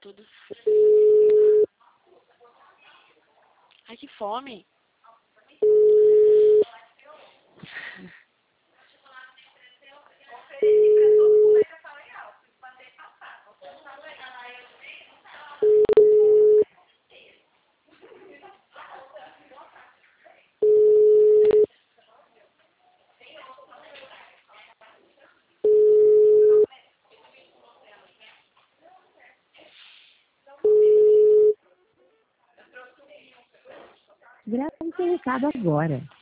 tudo. Ai, que fome. Grave esse recado agora.